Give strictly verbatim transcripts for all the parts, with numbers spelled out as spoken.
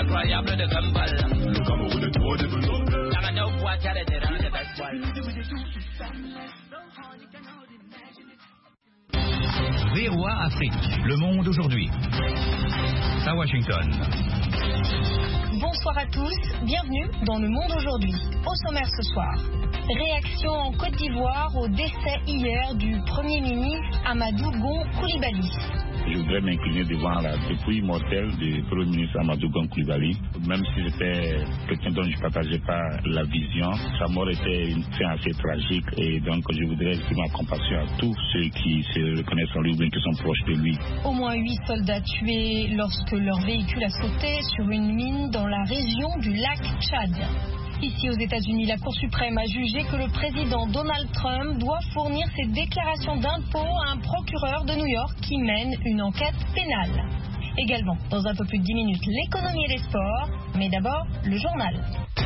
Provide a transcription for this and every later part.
incroyable de Gumball. Le Cameroun est trop développé. T'as un autre boîte à l'intérieur de baseball. V O A Afrique, le monde aujourd'hui. À Washington. Bonsoir à tous, bienvenue dans Le Monde aujourd'hui. Au sommaire ce soir, réaction en Côte d'Ivoire au décès hier du Premier ministre Amadou Gon Coulibaly. Je voudrais m'incliner devant la dépouille mortelle du Premier ministre Amadou Gon Coulibaly. Même si j'étais quelqu'un dont je ne partageais pas la vision, sa mort était une fin assez tragique et donc je voudrais exprimer ma compassion à tous ceux qui se reconnaissent en lui ou bien qui sont proches de lui. Au moins huit soldats tués lorsque leur véhicule a sauté sur une mine dans la région du lac Tchad. Ici aux États-Unis, la Cour suprême a jugé que le président Donald Trump doit fournir ses déclarations d'impôts à un procureur de New York qui mène une enquête pénale. Également, dans un peu plus de dix minutes, l'économie et les sports, mais d'abord, le journal.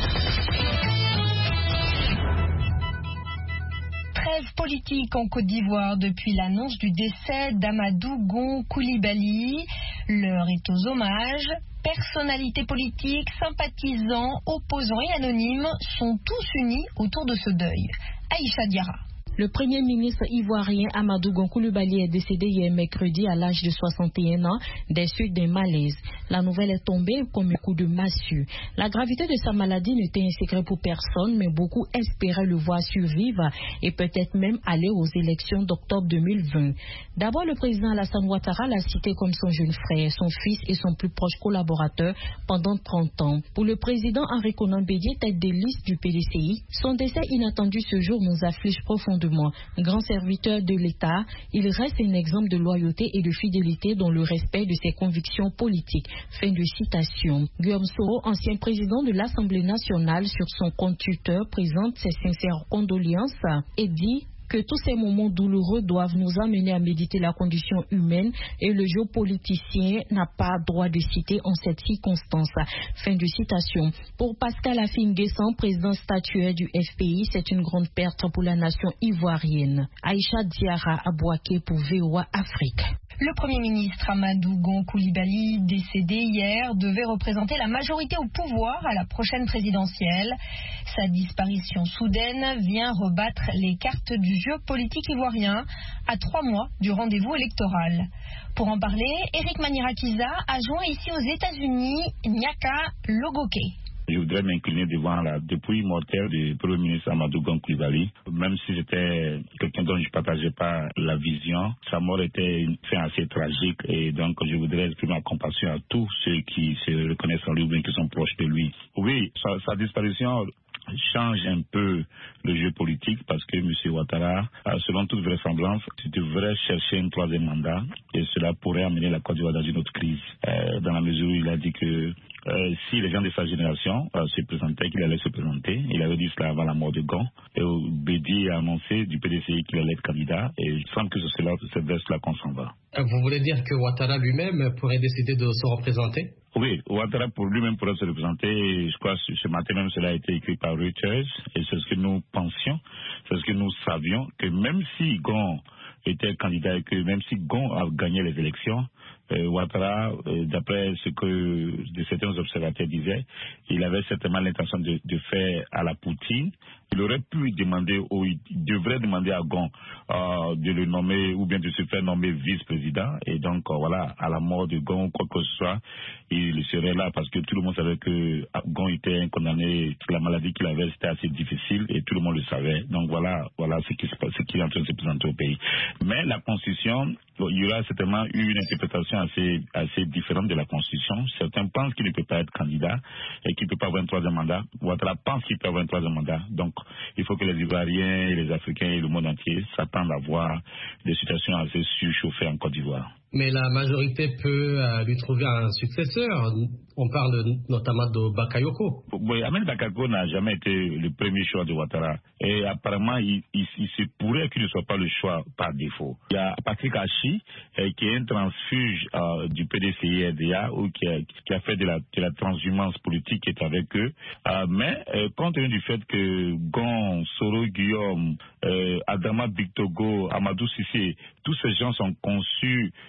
Trêve politique en Côte d'Ivoire depuis l'annonce du décès d'Amadou Gon Coulibaly. L'heure est aux hommages. Personnalités politiques, sympathisants, opposants et anonymes sont tous unis autour de ce deuil. Aïcha Diarra. Le Premier ministre ivoirien Amadou Gon Coulibaly est décédé hier mercredi à l'âge de soixante et un ans des suites d'un malaise. La nouvelle est tombée comme un coup de massue. La gravité de sa maladie n'était un secret pour personne, mais beaucoup espéraient le voir survivre et peut-être même aller aux élections d'octobre deux mille vingt. D'abord, le président Alassane Ouattara l'a cité comme son jeune frère, son fils et son plus proche collaborateur pendant trente ans. Pour le président Henri Konan Bédié, tête de liste du P D C I, son décès inattendu ce jour nous afflige profondément. Grand serviteur de l'État, il reste un exemple de loyauté et de fidélité dans le respect de ses convictions politiques. Fin de citation. Guillaume Soro, ancien président de l'Assemblée nationale, sur son compte Twitter, présente ses sincères condoléances et dit que tous ces moments douloureux doivent nous amener à méditer la condition humaine et le géopoliticien n'a pas droit de citer en cette circonstance. Fin de citation. Pour Pascal Affi-N'Guessan, président statuaire du F P I, c'est une grande perte pour la nation ivoirienne. Aïcha Diarra Abouaké pour V O A Afrique. Le Premier ministre Amadou Gon Coulibaly, décédé hier, devait représenter la majorité au pouvoir à la prochaine présidentielle. Sa disparition soudaine vient rebattre les cartes du jeu politique ivoirien à trois mois du rendez-vous électoral. Pour en parler, Eric Manirakiza a joint ici aux États-Unis Nyaka Logoke. Je voudrais m'incliner devant la dépouille mortelle du Premier ministre Amadou Gon Coulibaly. Même si j'étais quelqu'un dont je ne partageais pas la vision, sa mort était une fin assez tragique et donc je voudrais exprimer ma compassion à tous ceux qui se reconnaissent en lui ou bien qui sont proches de lui. Oui, sa, sa disparition change un peu le jeu politique parce que M. Ouattara, selon toute vraisemblance, devrait chercher un troisième mandat et cela pourrait amener la Côte d'Ivoire dans une autre crise. Euh, dans la mesure où il a dit que Euh, si les gens de sa génération euh, se présentaient, qu'il allait se présenter, il avait dit cela avant la mort de Gon. Et Bédi a annoncé du P D C I qu'il allait être candidat et il semble que c'est vers cela qu'on s'en va. Vous voulez dire que Ouattara lui-même pourrait décider de se représenter? Oui, Ouattara pour lui-même pourrait se représenter. Je crois que ce matin même cela a été écrit par Reuters et c'est ce que nous pensions, c'est ce que nous savions, que même si Gon était candidat et que même si Gon a gagné les élections, Euh, Ouattara, euh, d'après ce que de certains observateurs disaient, il avait certainement l'intention de, de faire à la Poutine. Il aurait pu demander, ou il devrait demander à Gon euh, de le nommer ou bien de se faire nommer vice-président. Et donc, euh, voilà, à la mort de Gon, quoi que ce soit, il serait là parce que tout le monde savait que Gon était un condamné, la maladie qu'il avait, c'était assez difficile et tout le monde le savait. Donc voilà, voilà ce qui, se passe, ce qui est en train de se présenter au pays. Mais la Constitution, il y aura certainement eu une interprétation assez, assez différente de la Constitution. Certains pensent qu'il ne peut pas être candidat et qu'il ne peut pas avoir un troisième mandat. Ouattara pense qu'il peut avoir un troisième mandat. Donc, il faut que les Ivoiriens, les Africains et le monde entier s'attendent à voir des situations assez surchauffées en Côte d'Ivoire. Mais la majorité peut euh, lui trouver un successeur. On parle notamment de Bakayoko. Oui, Ahmed Bakayoko n'a jamais été le premier choix de Ouattara. Et apparemment, il, il, il se pourrait qu'il ne soit pas le choix par défaut. Il y a Patrick Hachi, euh, qui est un transfuge euh, du P D C I R D A, ou qui a, qui a fait de la, de la transhumance politique, qui est avec eux. Euh, mais, euh, compte tenu du fait que Gon, Soro Guillaume, euh, Adama Bictogo, Amadou Cissé, tous ces gens sont conçus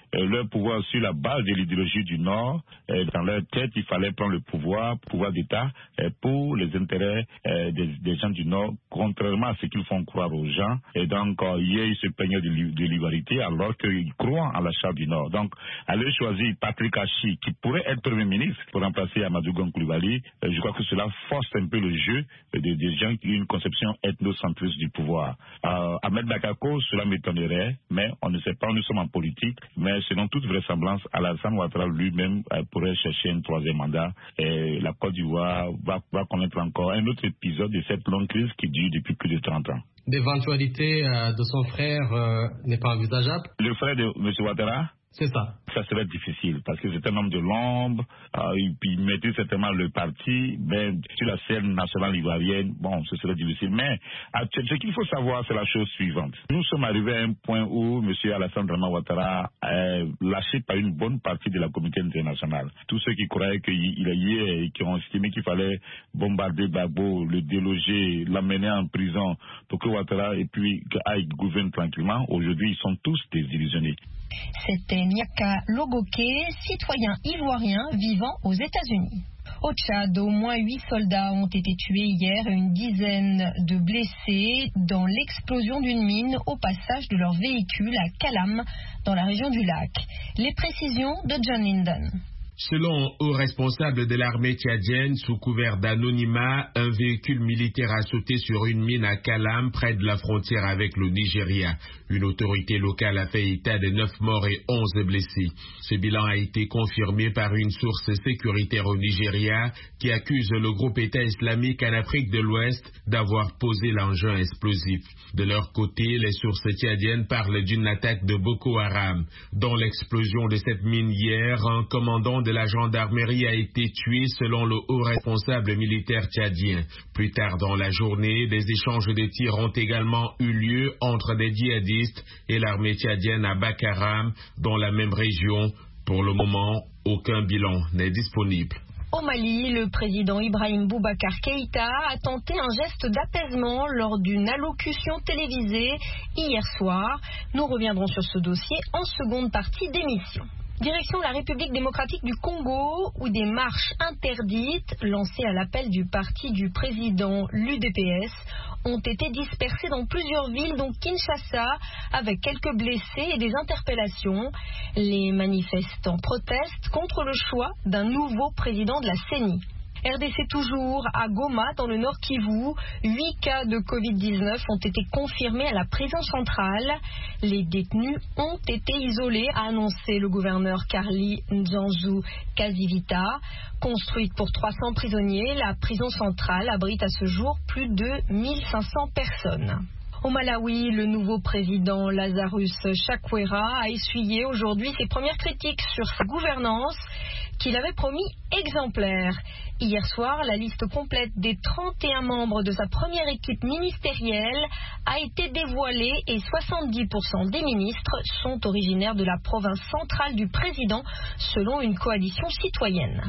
euh, leur pouvoir sur la base de l'idéologie du Nord. Euh, dans leur tête, il fallait prendre le pouvoir, pouvoir d'État, euh, pour les intérêts euh, des, des gens du Nord, contrairement à ce qu'ils font croire aux gens. Et donc, euh, hier, ils se plaignaient de, de l'igualité alors qu'ils croient en la charte du Nord. Donc, aller choisir Patrick Hachi, qui pourrait être Premier ministre pour remplacer Amadou Gon Coulibaly, euh, je crois que cela force un peu le jeu des, des gens qui ont une conception ethnocentriste du pouvoir. Euh, Ahmed Bakako, cela m'étonnerait, mais on ne sait pas, nous sommes en politique, mais selon toute vraisemblance, Alassane Ouattara lui-même euh, pourrait chercher un troisième mandat. Et la Côte d'Ivoire va, va connaître encore un autre épisode de cette longue crise qui dure depuis plus de trente ans. L'éventualité euh, de son frère euh, n'est pas envisageable? Le frère de M. Ouattara? C'est ça. Ça serait difficile parce que c'est un homme de l'ombre, euh, et puis il maîtrise certainement le parti, mais sur la scène nationale ivoirienne, bon, ce serait difficile. Mais ce qu'il faut savoir, c'est la chose suivante. Nous sommes arrivés à un point où M. Alassane Draman Ouattara est lâché par une bonne partie de la communauté internationale. Tous ceux qui croyaient qu'il y est et qui ont estimé qu'il fallait bombarder Gbagbo, le déloger, l'amener en prison pour que Ouattara et puis aille gouverner tranquillement, aujourd'hui ils sont tous désillusionnés. C'était Niaka Logoke, citoyen ivoirien vivant aux États-Unis. Au Tchad, au moins huit soldats ont été tués hier et une dizaine de blessés dans l'explosion d'une mine au passage de leur véhicule à Kalam, dans la région du lac. Les précisions de John Linden. Selon hauts responsables de l'armée tchadienne, sous couvert d'anonymat, un véhicule militaire a sauté sur une mine à Kalam, près de la frontière avec le Nigeria. Une autorité locale a fait état de neuf morts et onze blessés. Ce bilan a été confirmé par une source sécuritaire au Nigeria qui accuse le groupe État islamique en Afrique de l'Ouest d'avoir posé l'engin explosif. De leur côté, les sources tchadiennes parlent d'une attaque de Boko Haram. Dans l'explosion de cette mine hier, un commandant de la gendarmerie a été tué selon le haut responsable militaire tchadien. Plus tard dans la journée, des échanges de tirs ont également eu lieu entre des djihadistes et l'armée tchadienne à Bakaram, dans la même région. Pour le moment, aucun bilan n'est disponible. Au Mali, le président Ibrahim Boubacar Keïta a tenté un geste d'apaisement lors d'une allocution télévisée hier soir. Nous reviendrons sur ce dossier en seconde partie d'émission. Direction la République démocratique du Congo, où des marches interdites, lancées à l'appel du parti du président, l'U D P S, ont été dispersées dans plusieurs villes, dont Kinshasa, avec quelques blessés et des interpellations. Les manifestants protestent contre le choix d'un nouveau président de la C E N I. R D C toujours, à Goma, dans le Nord Kivu, huit cas de covid dix-neuf ont été confirmés à la prison centrale. Les détenus ont été isolés, a annoncé le gouverneur Carly Nzanzu Kazivita. Construite pour trois cents prisonniers, la prison centrale abrite à ce jour plus de mille cinq cents personnes. Au Malawi, le nouveau président Lazarus Chakwera a essuyé aujourd'hui ses premières critiques sur sa gouvernance qu'il avait promis exemplaire. Hier soir, la liste complète des trente et un membres de sa première équipe ministérielle a été dévoilée et soixante-dix pour cent des ministres sont originaires de la province centrale du président, selon une coalition citoyenne.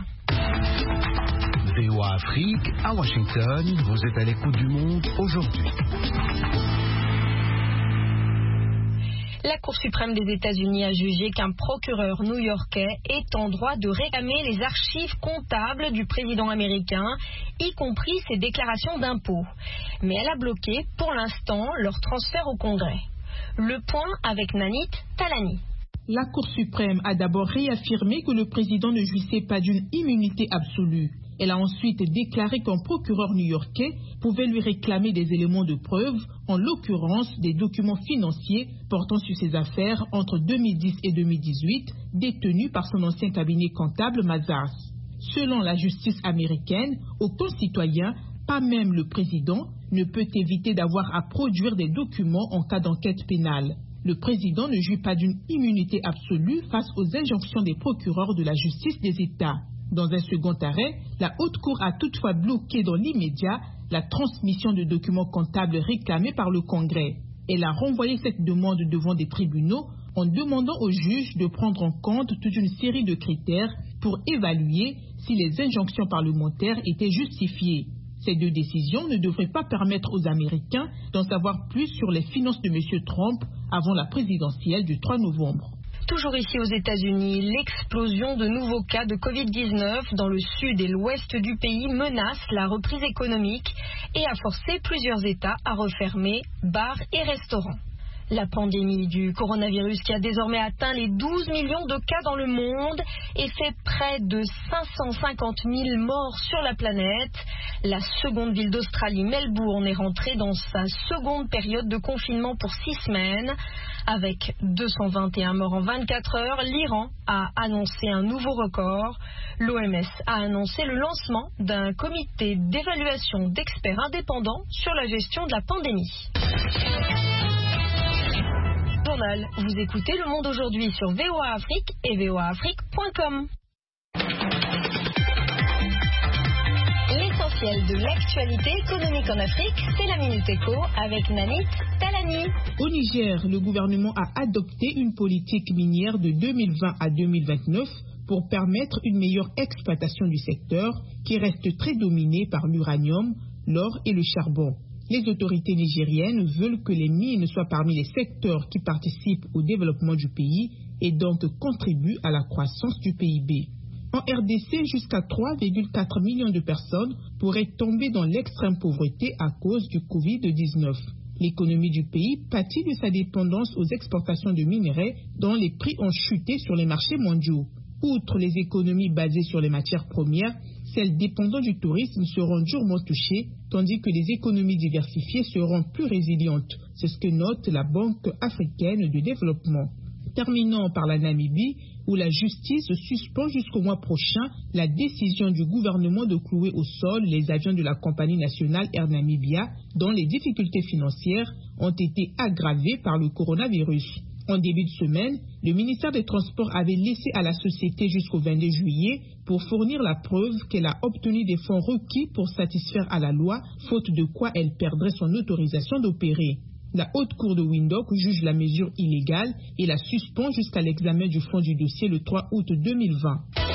V O A Afrique, à Washington, vous êtes à l'écoute du monde aujourd'hui. La Cour suprême des États-Unis a jugé qu'un procureur new-yorkais est en droit de réclamer les archives comptables du président américain, y compris ses déclarations d'impôts. Mais elle a bloqué, pour l'instant, leur transfert au Congrès. Le point avec Nanit Talani. La Cour suprême a d'abord réaffirmé que le président ne jouissait pas d'une immunité absolue. Elle a ensuite déclaré qu'un procureur new-yorkais pouvait lui réclamer des éléments de preuve, en l'occurrence des documents financiers portant sur ses affaires entre deux mille dix et deux mille dix-huit, détenus par son ancien cabinet comptable Mazars. Selon la justice américaine, aucun citoyen, pas même le président, ne peut éviter d'avoir à produire des documents en cas d'enquête pénale. Le président ne jouit pas d'une immunité absolue face aux injonctions des procureurs de la justice des États. Dans un second arrêt, la Haute Cour a toutefois bloqué dans l'immédiat la transmission de documents comptables réclamés par le Congrès. Elle a renvoyé cette demande devant des tribunaux en demandant aux juges de prendre en compte toute une série de critères pour évaluer si les injonctions parlementaires étaient justifiées. Ces deux décisions ne devraient pas permettre aux Américains d'en savoir plus sur les finances de M. Trump avant la présidentielle du trois novembre. Toujours ici aux États-Unis, l'explosion de nouveaux cas de covid dix-neuf dans le sud et l'ouest du pays menace la reprise économique et a forcé plusieurs États à refermer bars et restaurants. La pandémie du coronavirus qui a désormais atteint les douze millions de cas dans le monde et fait près de cinq cent cinquante mille morts sur la planète. La seconde ville d'Australie, Melbourne, est rentrée dans sa seconde période de confinement pour six semaines. Avec deux cent vingt et un morts en vingt-quatre heures, l'Iran a annoncé un nouveau record. L'O M S a annoncé le lancement d'un comité d'évaluation d'experts indépendants sur la gestion de la pandémie. Journal, vous écoutez Le Monde aujourd'hui sur V O A Afrique et V O A Afrique point com. L'essentiel de l'actualité économique en Afrique, c'est la Minute Éco avec Nanit Talani. Au Niger, le gouvernement a adopté une politique minière de deux mille vingt à deux mille vingt-neuf pour permettre une meilleure exploitation du secteur qui reste très dominé par l'uranium, l'or et le charbon. Les autorités nigériennes veulent que les mines soient parmi les secteurs qui participent au développement du pays et donc contribuent à la croissance du P I B. En R D C, jusqu'à trois virgule quatre millions de personnes pourraient tomber dans l'extrême pauvreté à cause du covid dix-neuf. L'économie du pays pâtit de sa dépendance aux exportations de minerais dont les prix ont chuté sur les marchés mondiaux. Outre les économies basées sur les matières premières, celles dépendant du tourisme seront durement touchées, tandis que les économies diversifiées seront plus résilientes. C'est ce que note la Banque africaine de développement. Terminons par la Namibie, où la justice suspend jusqu'au mois prochain la décision du gouvernement de clouer au sol les avions de la compagnie nationale Air Namibia, dont les difficultés financières ont été aggravées par le coronavirus. En début de semaine, le ministère des Transports avait laissé à la société jusqu'au vingt-deux juillet pour fournir la preuve qu'elle a obtenu des fonds requis pour satisfaire à la loi, faute de quoi elle perdrait son autorisation d'opérer. La haute cour de Windhoek juge la mesure illégale et la suspend jusqu'à l'examen du fond du dossier le trois août deux mille vingt.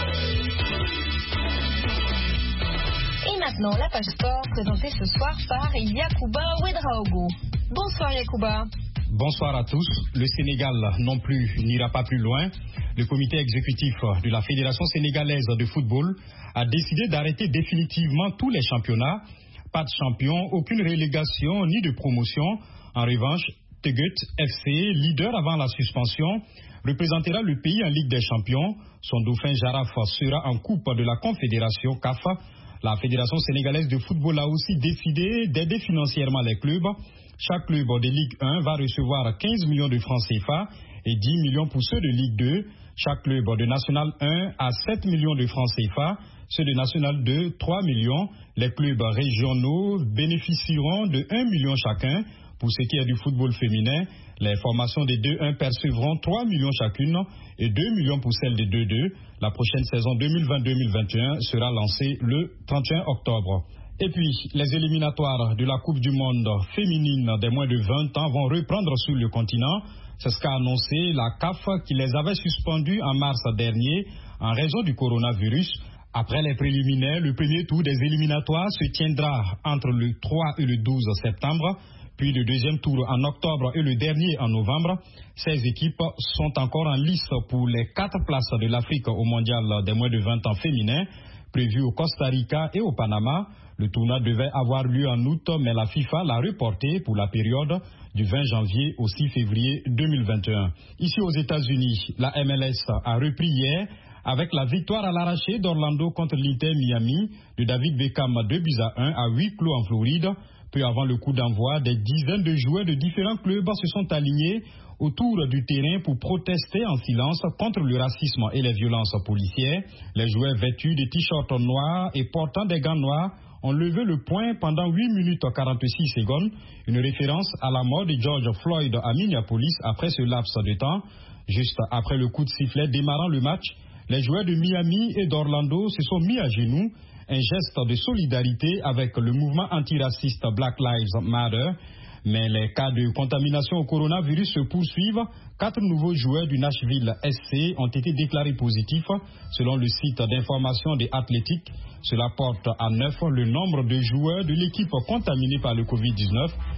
Et maintenant, la page sport présentée ce soir par Yacouba Ouedraogo. Bonsoir Yacouba. Bonsoir à tous. Le Sénégal non plus n'ira pas plus loin. Le comité exécutif de la Fédération sénégalaise de football a décidé d'arrêter définitivement tous les championnats. Pas de champion, aucune relégation ni de promotion. En revanche, Tegut F C, leader avant la suspension, représentera le pays en Ligue des Champions. Son dauphin Jaraf sera en Coupe de la Confédération C A F. La Fédération sénégalaise de football a aussi décidé d'aider financièrement les clubs. Chaque club de Ligue un va recevoir quinze millions de francs C F A et dix millions pour ceux de Ligue deux. Chaque club de National un a sept millions de francs C F A, ceux de National deux, trois millions. Les clubs régionaux bénéficieront de un million chacun. Pour ce qui est du football féminin, les formations des deux un percevront trois millions chacune et deux millions pour celles des deux deux. La prochaine saison deux mille vingt deux mille vingt et un sera lancée le trente et un octobre. Et puis, les éliminatoires de la Coupe du Monde féminine des moins de vingt ans vont reprendre sur le continent. C'est ce qu'a annoncé la C A F qui les avait suspendues en mars dernier en raison du coronavirus. Après les préliminaires, le premier tour des éliminatoires se tiendra entre le trois et le douze septembre. Puis le deuxième tour en octobre et le dernier en novembre. Ces équipes sont encore en lice pour les quatre places de l'Afrique au mondial des moins de vingt ans féminins, prévu au Costa Rica et au Panama. Le tournoi devait avoir lieu en août, mais la FIFA l'a reporté pour la période du vingt janvier au six février deux mille vingt et un. Ici aux États-Unis, la M L S a repris hier avec la victoire à l'arraché d'Orlando contre l'Inter Miami de David Beckham deux buts à un à huis clos en Floride. Peu avant le coup d'envoi, des dizaines de joueurs de différents clubs se sont alignés autour du terrain pour protester en silence contre le racisme et les violences policières. Les joueurs vêtus de t-shirts noirs et portant des gants noirs ont levé le poing pendant huit minutes quarante-six secondes, une référence à la mort de George Floyd à Minneapolis après ce laps de temps. Juste après le coup de sifflet démarrant le match, les joueurs de Miami et d'Orlando se sont mis à genoux, un geste de solidarité avec le mouvement antiraciste Black Lives Matter. Mais les cas de contamination au coronavirus se poursuivent. Quatre nouveaux joueurs du Nashville S C ont été déclarés positifs. Selon le site d'information des Athlétiques, cela porte à neuf le nombre de joueurs de l'équipe contaminés par le covid dix-neuf.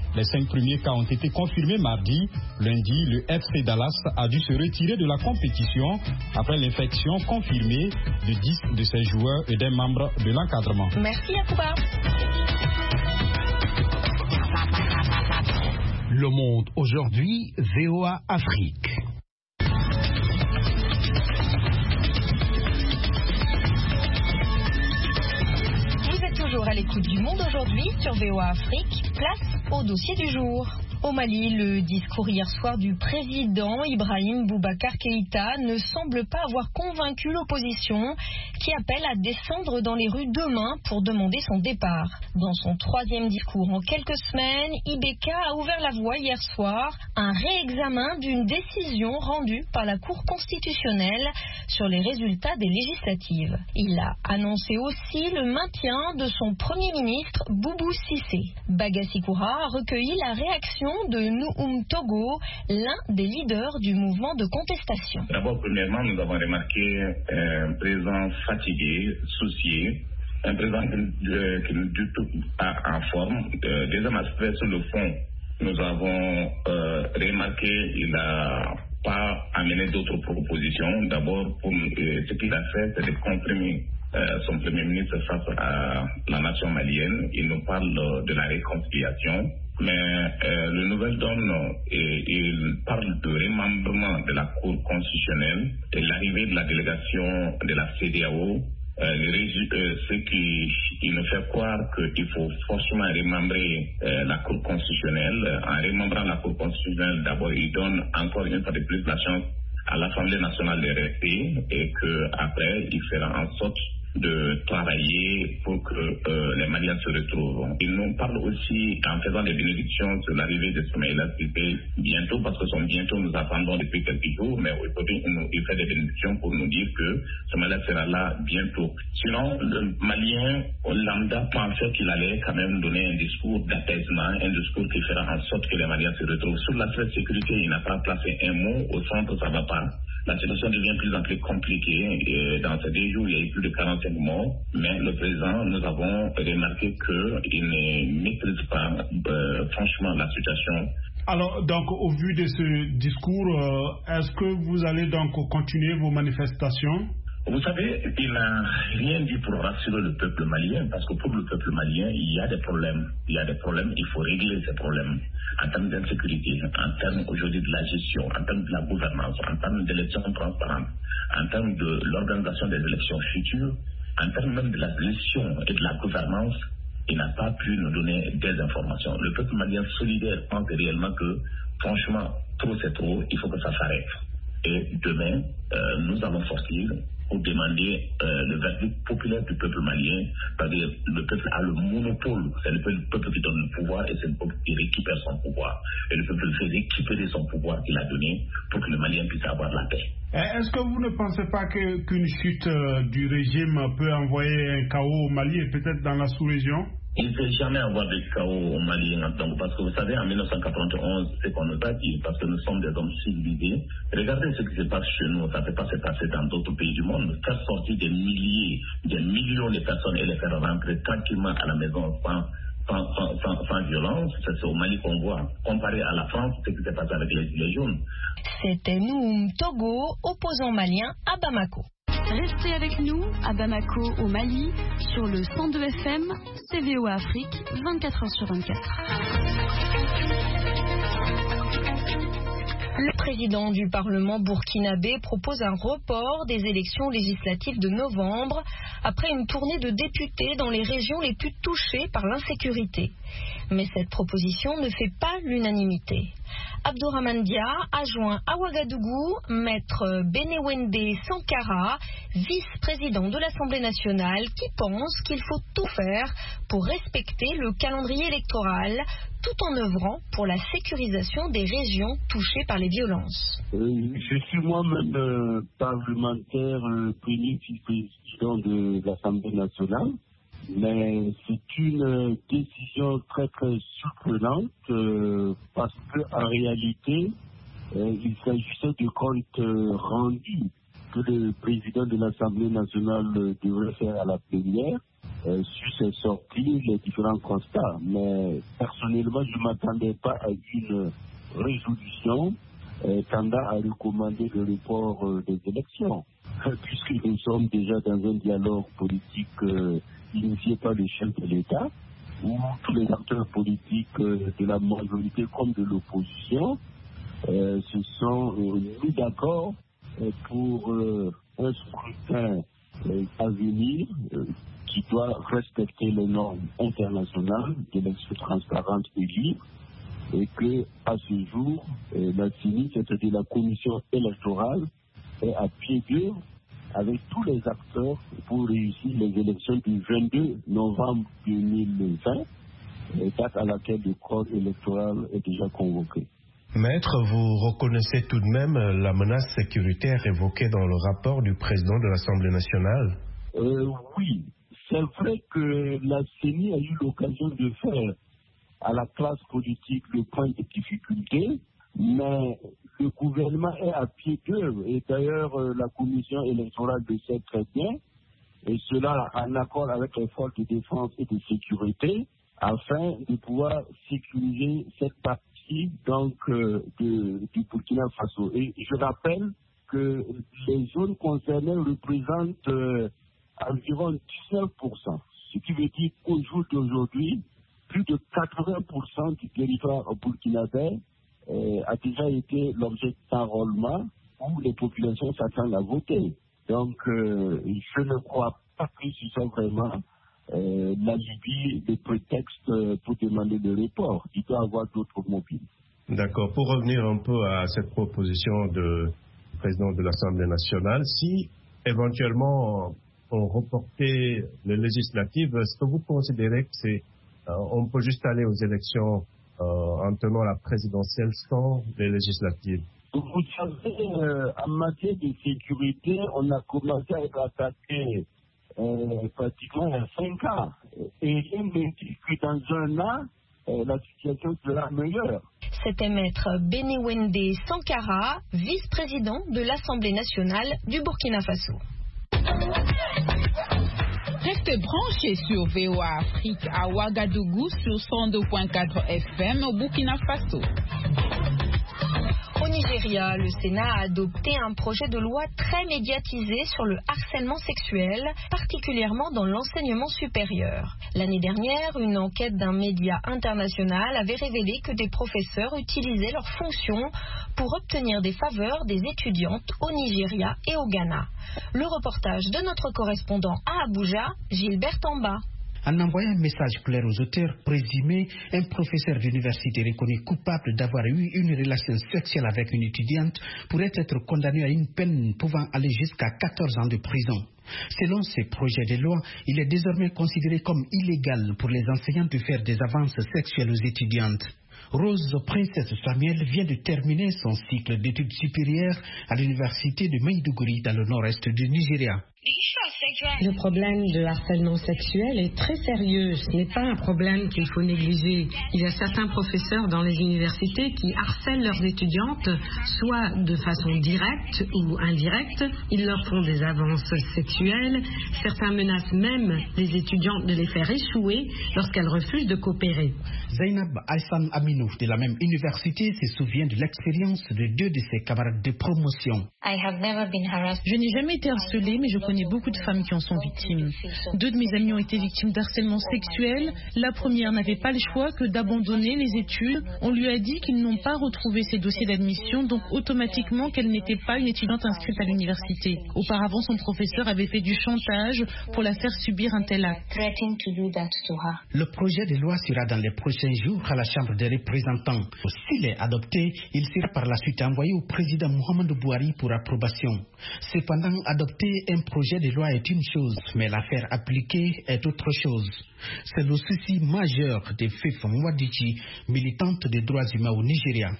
Les cinq premiers cas ont été confirmés mardi. Lundi, le F C Dallas a dû se retirer de la compétition après l'infection confirmée de dix de ses joueurs et des membres de l'encadrement. Merci Yacouba. Le Monde aujourd'hui, V O A Afrique. Vous êtes toujours à l'écoute du Monde aujourd'hui sur V O A Afrique. Place au dossier du jour. Au Mali, le discours hier soir du président Ibrahim Boubacar Keïta ne semble pas avoir convaincu l'opposition qui appelle à descendre dans les rues demain pour demander son départ. Dans son troisième discours en quelques semaines, I B K a ouvert la voie hier soir à un réexamen d'une décision rendue par la Cour constitutionnelle sur les résultats des législatives. Il a annoncé aussi le maintien de son premier ministre Boubou Cissé. Bagassi Koura a recueilli la réaction de Nouhoum Togo, l'un des leaders du mouvement de contestation. D'abord, premièrement, nous avons remarqué un président fatigué, soucié, un président qui n'est du tout pas en forme. Euh, deuxième aspect, sur le fond, nous avons euh, remarqué qu'il n'a pas amené d'autres propositions. D'abord, pour, euh, ce qu'il a fait, c'est de comprimer euh, son premier ministre face à la nation malienne. Il nous parle de la réconciliation. Mais euh, le Nouvel Donne, et, il parle de remembrement de la Cour constitutionnelle et l'arrivée de la délégation de la C D A O. Euh, le, euh, ce qui il nous fait croire qu'il faut forcément remembrer euh, la Cour constitutionnelle. En remembrant la Cour constitutionnelle, d'abord, il donne encore une fois de plus la chance à l'Assemblée nationale de rester et qu'après, il fera en sorte de travailler pour que euh, les Maliens se retrouvent. Il nous parle aussi, en faisant des bénédictions sur l'arrivée de Soumaïla Cissé bientôt, parce que son bientôt nous attendons depuis quelques jours, mais aujourd'hui il, il fait des bénédictions pour nous dire que Soumaïla sera là bientôt. Sinon, le Malien lambda pensait qu'il allait quand même donner un discours d'apaisement, un discours qui fera en sorte que les Maliens se retrouvent. Sur l'aspect de sécurité, il n'a pas placé un mot. Au centre, ça ne va pas. La situation devient de plus en plus compliquée. Et dans ces deux jours, il y a eu plus de quarante-cinq morts. Mais le président, nous avons remarqué qu'il ne maîtrise pas euh, franchement la situation. Alors, donc, au vu de ce discours, euh, est-ce que vous allez donc continuer vos manifestations? Vous savez, il n'a rien dit pour rassurer le peuple malien, parce que pour le peuple malien, il y a des problèmes. Il y a des problèmes, il faut régler ces problèmes. En termes d'insécurité, en termes aujourd'hui de la gestion, en termes de la gouvernance, en termes d'élections transparentes, en termes de l'organisation des élections futures, en termes même de la gestion et de la gouvernance, il n'a pas pu nous donner des informations. Le peuple malien solidaire pense réellement que, franchement, trop c'est trop, il faut que ça s'arrête. Et demain, euh, nous allons sortir pour demander euh, le verdict populaire du peuple malien, c'est-à-dire le peuple a le monopole, c'est le peuple qui donne le pouvoir et c'est le peuple qui récupère son pouvoir. Et le peuple fait récupérer son pouvoir qu'il a donné pour que le Malien puisse avoir la paix. Est-ce que vous ne pensez pas que, qu'une chute euh, du régime peut envoyer un chaos au Mali et peut-être dans la sous-région? Il ne peut jamais avoir de chaos au Mali, donc, parce que vous savez, en mille neuf cent quatre-vingt-onze, c'est qu'on nous a dit, parce que nous sommes des hommes civilisés. Regardez ce qui se passe chez nous, ça ne peut pas se passer dans d'autres pays du monde. Faire sortir des milliers, des millions de personnes et les faire rentrer tranquillement à la maison sans, sans, sans, sans, sans violence, c'est au Mali qu'on voit. Comparé à la France, ce qui s'est passé avec les Gilets jaunes. C'était Nouhoum Togo, opposant malien à Bamako. Restez avec nous à Bamako, au Mali, sur le cent deux F M, C V O Afrique, vingt-quatre heures sur vingt-quatre. Le président du Parlement burkinabé propose un report des élections législatives de novembre après une tournée de députés dans les régions les plus touchées par l'insécurité. Mais cette proposition ne fait pas l'unanimité. Abdourahmane Dia a joint à Ouagadougou maître Benewende Sankara, vice-président de l'Assemblée nationale, qui pense qu'il faut tout faire pour respecter le calendrier électoral, tout en œuvrant pour la sécurisation des régions touchées par les violences. Euh, je suis moi-même euh, parlementaire, euh, premier vice-président de l'Assemblée nationale. Mais c'est une décision très très surprenante euh, parce qu'en réalité, euh, il s'agissait de comptes euh, rendus que le président de l'Assemblée nationale devrait faire à la plénière. euh, sur ces sorties, les différents constats. Mais personnellement, je ne m'attendais pas à une résolution euh, tendant à recommander le report euh, des élections, puisque nous sommes déjà dans un dialogue politique euh, initié par le chef de l'État, où tous les acteurs politiques euh, de la majorité comme de l'opposition euh, se sont euh, mis d'accord euh, pour euh, un scrutin euh, à venir euh, qui doit respecter les normes internationales d'élection transparente et libre, et que à ce jour, euh, la C E N I, c'est-à-dire la commission électorale, est à pied d'œuvre avec tous les acteurs pour réussir les élections du vingt-deux novembre deux mille vingt, date à laquelle le corps électoral est déjà convoqué. Maître, vous reconnaissez tout de même la menace sécuritaire évoquée dans le rapport du président de l'Assemblée nationale? euh, Oui, c'est vrai que la C E N I a eu l'occasion de faire à la classe politique le point de difficulté, mais le gouvernement est à pied d'œuvre, et d'ailleurs euh, la commission électorale le sait très bien, et cela en accord avec les forces de défense et de sécurité, afin de pouvoir sécuriser cette partie donc euh, de, du Burkina Faso. Et je rappelle que les zones concernées représentent euh, environ dix-neuf pour cent, ce qui veut dire qu'au jour d'aujourd'hui, plus de quatre-vingts pour cent du territoire burkinabé euh, a déjà été l'objet d'enrôlement où les populations s'attendent à voter. Donc, euh, je ne crois pas que ce soit vraiment euh, la Libye le prétexte pour demander le report. Il doit y avoir d'autres mobiles. D'accord. Pour revenir un peu à cette proposition du président de l'Assemblée nationale, si éventuellement on reportait les législatives, est-ce que vous considérez que c'est Euh, on peut juste aller aux élections euh, en tenant la présidentielle sans les législatives? Vous savez, euh, en matière de sécurité, on a commencé à être attaqué euh, pratiquement il y a cinq ans. Et rien ne dit que dans un an, euh, la situation sera meilleure. C'était maître Benewende Sankara, vice-président de l'Assemblée nationale du Burkina Faso. Restez branchés sur V O A Afrique à Ouagadougou sur cent deux virgule quatre F M au Burkina Faso. Au Nigeria, le Sénat a adopté un projet de loi très médiatisé sur le harcèlement sexuel, particulièrement dans l'enseignement supérieur. L'année dernière, une enquête d'un média international avait révélé que des professeurs utilisaient leurs fonctions pour obtenir des faveurs des étudiantes au Nigeria et au Ghana. Le reportage de notre correspondant à Abuja, Gilbert Tamba. En envoyant un message clair aux auteurs présumés, un professeur d'université reconnu coupable d'avoir eu une relation sexuelle avec une étudiante pourrait être condamné à une peine pouvant aller jusqu'à quatorze ans de prison. Selon ces projets de loi, il est désormais considéré comme illégal pour les enseignants de faire des avances sexuelles aux étudiantes. Rose Princesse Samuel vient de terminer son cycle d'études supérieures à l'université de Maiduguri dans le nord-est du Nigeria. Le problème de harcèlement sexuel est très sérieux. Ce n'est pas un problème qu'il faut négliger. Il y a certains professeurs dans les universités qui harcèlent leurs étudiantes, soit de façon directe ou indirecte. Ils leur font des avances sexuelles. Certains menacent même les étudiantes de les faire échouer lorsqu'elles refusent de coopérer. Zainab Aïssan Aminou de la même université se souvient de l'expérience de deux de ses camarades de promotion. Je n'ai jamais été harcelée, mais je connais beaucoup de femmes qui en sont victimes. Deux de mes amies ont été victimes d'harcèlement sexuel. La première n'avait pas le choix que d'abandonner les études. On lui a dit qu'ils n'ont pas retrouvé ses dossiers d'admission, donc automatiquement qu'elle n'était pas une étudiante inscrite à l'université. Auparavant, son professeur avait fait du chantage pour la faire subir un tel acte. Le projet de loi sera dans les prochains jours à la Chambre des représentants. S'il est adopté, il sera par la suite envoyé au président Muhammadu Buhari pour approbation. Cependant, adopter un projet de loi est une chose, mais l'affaire appliquée est autre chose. C'est le souci majeur de Fifi Mwadichi, militante des droits humains au Nigeria.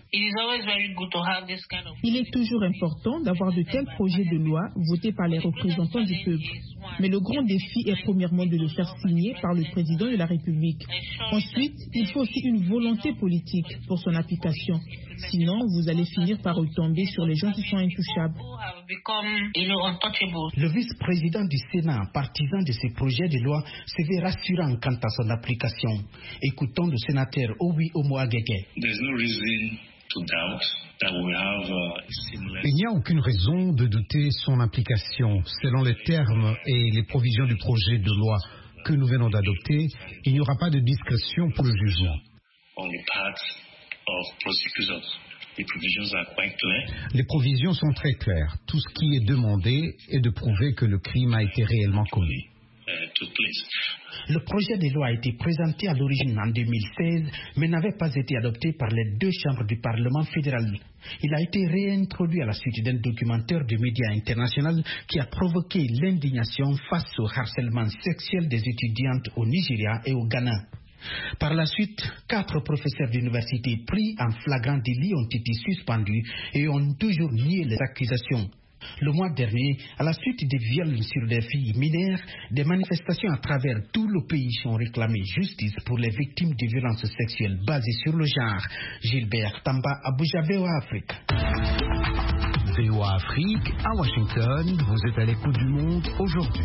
Il est toujours important d'avoir de tels projets de loi votés par les représentants du peuple. Mais le grand défi est premièrement de le faire signer par le président de la République. Ensuite, il faut aussi une volonté politique pour son application. Sinon, vous allez finir par retomber sur les gens qui sont intouchables. Le vice vice-président du Sénat, partisan de ce projet de loi, se veut rassurant quant à son application. Écoutons le sénateur Owi Omoagege. Il n'y a aucune raison de douter son implication. Selon les termes et les provisions du projet de loi que nous venons d'adopter, il n'y aura pas de discrétion pour le jugement. Les provisions sont très claires. Tout ce qui est demandé est de prouver que le crime a été réellement commis. Le projet de loi a été présenté à l'origine en deux mille seize, mais n'avait pas été adopté par les deux chambres du Parlement fédéral. Il a été réintroduit à la suite d'un documentaire de médias internationaux qui a provoqué l'indignation face au harcèlement sexuel des étudiantes au Nigeria et au Ghana. Par la suite, quatre professeurs d'université pris en flagrant délit ont été suspendus et ont toujours nié les accusations. Le mois dernier, à la suite des viols sur des filles mineures, des manifestations à travers tout le pays ont réclamé justice pour les victimes de violences sexuelles basées sur le genre. Gilbert Tamba, Abuja, V O A Afrique. V O A Afrique, à Washington, vous êtes à l'écoute du monde aujourd'hui.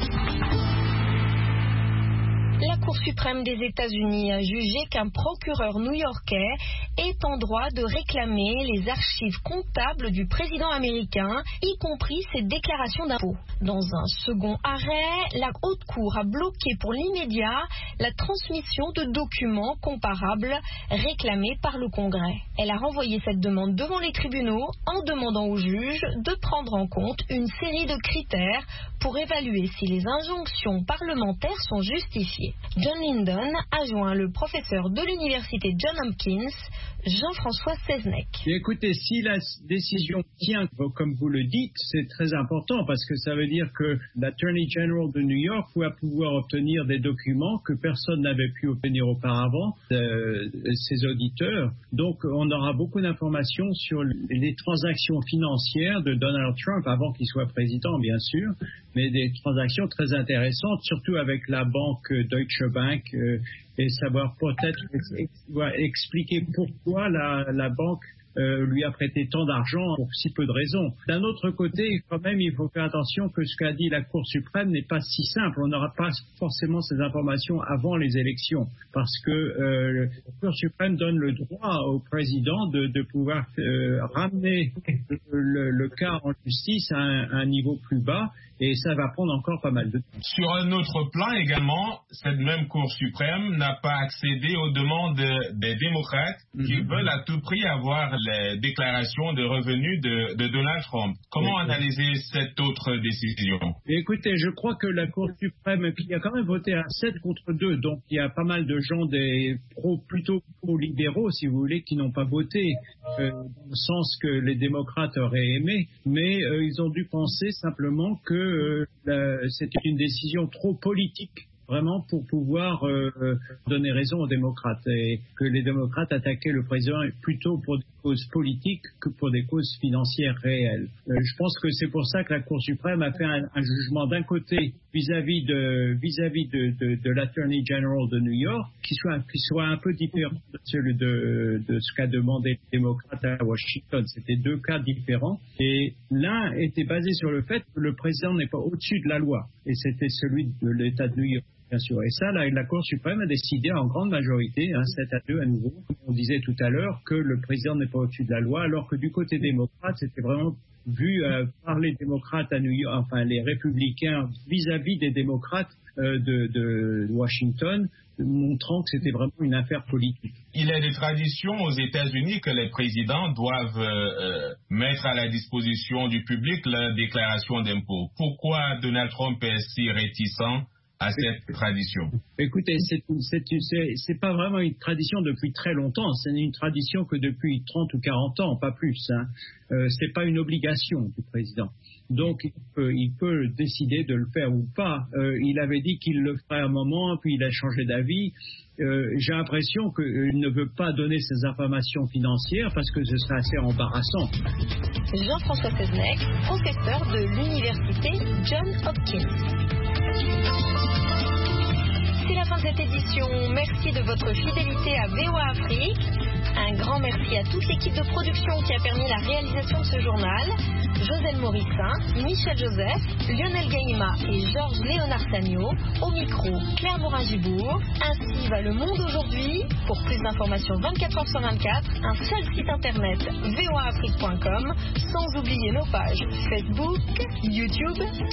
La Cour suprême des États-Unis a jugé qu'un procureur new-yorkais est en droit de réclamer les archives comptables du président américain, y compris ses déclarations d'impôts. Dans un second arrêt, la Haute Cour a bloqué pour l'immédiat la transmission de documents comparables réclamés par le Congrès. Elle a renvoyé cette demande devant les tribunaux en demandant aux juges de prendre en compte une série de critères pour évaluer si les injonctions parlementaires sont justifiées. John Lyndon a joint le professeur de l'université John Hopkins, Jean-François Seznec. Écoutez, si la décision tient, comme vous le dites, c'est très important parce que ça veut dire que l'Attorney General de New York va pouvoir obtenir des documents que personne n'avait pu obtenir auparavant, euh, ses auditeurs. Donc, on aura beaucoup d'informations sur les transactions financières de Donald Trump avant qu'il soit président, bien sûr, mais des transactions très intéressantes, surtout avec la banque Deutsche Bank, euh, et savoir peut-être expliquer pourquoi la, la banque euh, lui a prêté tant d'argent pour si peu de raisons. D'un autre côté, quand même, il faut faire attention que ce qu'a dit la Cour suprême n'est pas si simple. On n'aura pas forcément ces informations avant les élections, parce que euh, la Cour suprême donne le droit au président de, de pouvoir euh, ramener le, le cas en justice à un, à un niveau plus bas. Et ça va prendre encore pas mal de temps. Sur un autre plan également, cette même Cour suprême n'a pas accédé aux demandes des démocrates mm-hmm. qui veulent à tout prix avoir les déclarations de revenus de, de Donald Trump. Comment mm-hmm. analyser cette autre décision? Écoutez, je crois que la Cour suprême, qui a quand même voté à sept contre deux, donc il y a pas mal de gens des pro, plutôt pro-libéraux, si vous voulez, qui n'ont pas voté euh, dans le sens que les démocrates auraient aimé, mais euh, ils ont dû penser simplement que Euh, euh, c'était une décision trop politique, vraiment, pour pouvoir euh, donner raison aux démocrates, et que les démocrates attaquaient le président plutôt pour des causes politiques que pour des causes financières réelles. Euh, je pense que c'est pour ça que la Cour suprême a fait un, un jugement d'un côté vis-à-vis de vis-à-vis de, de, de l'Attorney General de New York, qui soit qui soit un peu différent de celui de, de ce qu'a demandé les démocrates à Washington. C'était deux cas différents, et l'un était basé sur le fait que le président n'est pas au-dessus de la loi, et c'était celui de l'État de New York. Bien sûr. Et ça, la, la Cour suprême a décidé en grande majorité, hein, sept à deux à nouveau, comme on disait tout à l'heure, que le président n'est pas au-dessus de la loi, alors que du côté démocrate, c'était vraiment vu euh, par les démocrates à New York, enfin les républicains vis-à-vis des démocrates euh, de, de Washington, montrant que c'était vraiment une affaire politique. Il est de tradition aux États-Unis que les présidents doivent euh, mettre à la disposition du public leur déclaration d'impôt. Pourquoi Donald Trump est si réticent à cette tradition? Écoutez, c'est, c'est, c'est, c'est pas vraiment une tradition depuis très longtemps. C'est une tradition que depuis trente ou quarante ans, pas plus. Hein. Euh, c'est pas une obligation du président. Donc, il peut, il peut décider de le faire ou pas. Euh, il avait dit qu'il le ferait à un moment, puis il a changé d'avis. Euh, j'ai l'impression qu'il ne veut pas donner ces informations financières parce que ce serait assez embarrassant. Jean-François Seznec, professeur de l'université John Hopkins. C'est la fin de cette édition. Merci de votre fidélité à V O A Afrique. Un grand merci à toute l'équipe de production qui a permis la réalisation de ce journal. Josène Morissin, Michel Joseph, Lionel Gaïma et Georges Léonard Sagno. Au micro, Claire Morin-Gibourg. Ainsi va le monde aujourd'hui. Pour plus d'informations vingt-quatre heures sur vingt-quatre, un seul site internet v o a afrique point com, sans oublier nos pages Facebook, YouTube,